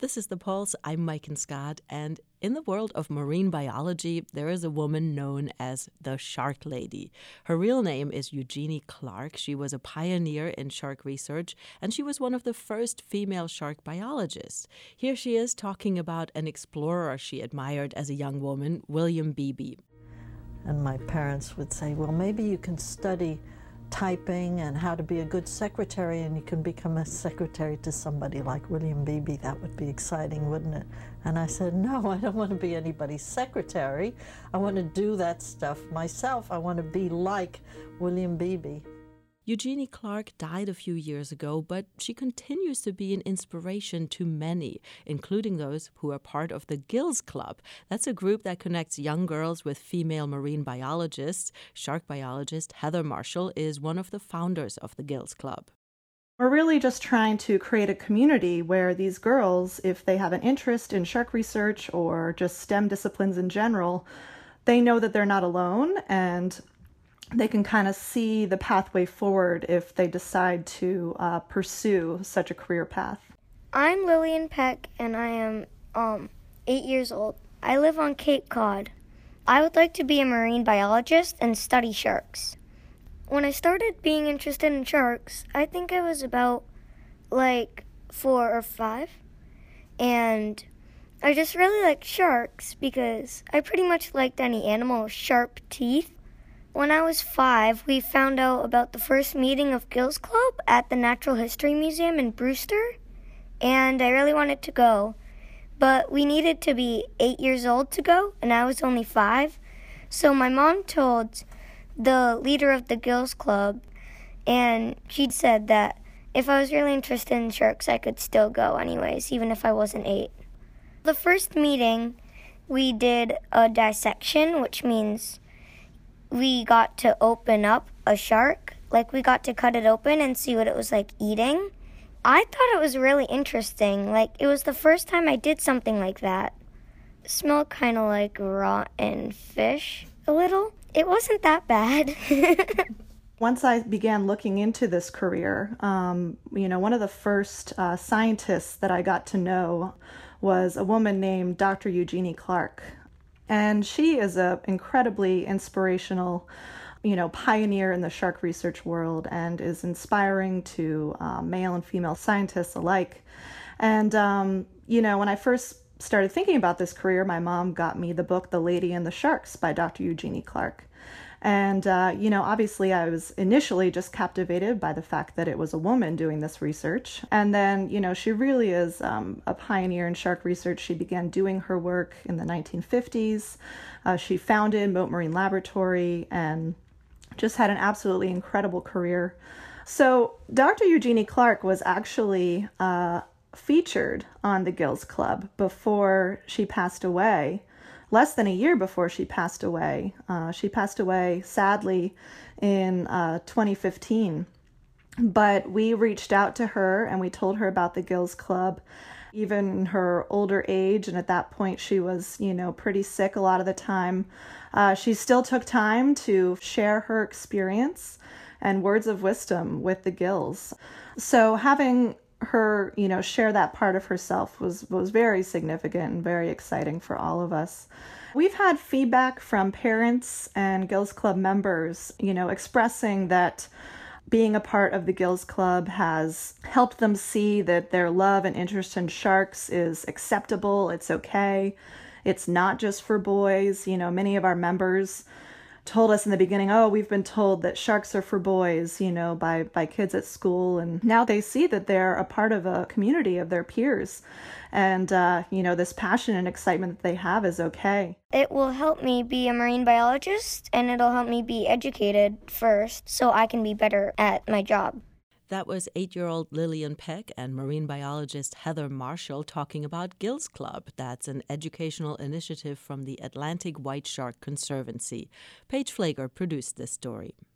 This is The Pulse. I'm Maiken Scott, and in the world of marine biology, there is a woman known as the Shark Lady. Her real name is Eugenie Clark. She was a pioneer in shark research, and she was one of the first female shark biologists. Here she is talking about an explorer she admired as a young woman, William Beebe. And my parents would say, well, maybe you can study typing and how to be a good secretary, and you can become a secretary to somebody like William Beebe. That would be exciting, wouldn't it? And I said, no, I don't want to be anybody's secretary. I want to do that stuff myself. I want to be like William Beebe. Eugenie Clark died a few years ago, but she continues to be an inspiration to many, including those who are part of the Gills Club. That's a group that connects young girls with female marine biologists. Shark biologist Heather Marshall is one of the founders of the Gills Club. We're really just trying to create a community where these girls, if they have an interest in shark research or just STEM disciplines in general, they know that they're not alone, and they can kind of see the pathway forward if they decide to pursue such a career path. I'm Lillian Peck, and I am 8 years old. I live on Cape Cod. I would like to be a marine biologist and study sharks. When I started being interested in sharks, I think I was about 4 or 5. And I just really liked sharks because I pretty much liked any animal with sharp teeth. When I was 5, we found out about the first meeting of Gills Club at the Natural History Museum in Brewster, and I really wanted to go. But we needed to be 8 years old to go, and I was only 5. So my mom told the leader of the Gills Club, and she said that if I was really interested in sharks, I could still go anyways, even if I wasn't 8. The first meeting, we did a dissection, which means we got to open up a shark. We got to cut it open and see what it was like eating. I thought it was really interesting. It was the first time I did something like that. It smelled kind of like rotten fish a little. It wasn't that bad. Once I began looking into this career, one of the first scientists that I got to know was a woman named Dr. Eugenie Clark. And she is an incredibly inspirational, pioneer in the shark research world, and is inspiring to male and female scientists alike. And, when I first started thinking about this career, my mom got me the book, The Lady and the Sharks by Dr. Eugenie Clark. And, obviously I was initially just captivated by the fact that it was a woman doing this research. And then, she really is a pioneer in shark research. She began doing her work in the 1950s. She founded Mote Marine Laboratory and just had an absolutely incredible career. So Dr. Eugenie Clark was actually featured on the Gills Club before she passed away. Less than a year before she passed away. She passed away, sadly, in 2015. But we reached out to her and we told her about the Gills Club. Even in her older age, and at that point she was, pretty sick a lot of the time, she still took time to share her experience and words of wisdom with the Gills. So having her, share that part of herself was very significant and very exciting for all of us. We've had feedback from parents and Gills Club members, expressing that being a part of the Gills Club has helped them see that their love and interest in sharks is acceptable, it's okay, it's not just for boys. Many of our members told us in the beginning, we've been told that sharks are for boys, by kids at school. And now they see that they're a part of a community of their peers. And, this passion and excitement that they have is okay. It will help me be a marine biologist, and it'll help me be educated first so I can be better at my job. That was 8-year-old Lillian Peck and marine biologist Heather Marshall talking about Gills Club. That's an educational initiative from the Atlantic White Shark Conservancy. Paige Flager produced this story.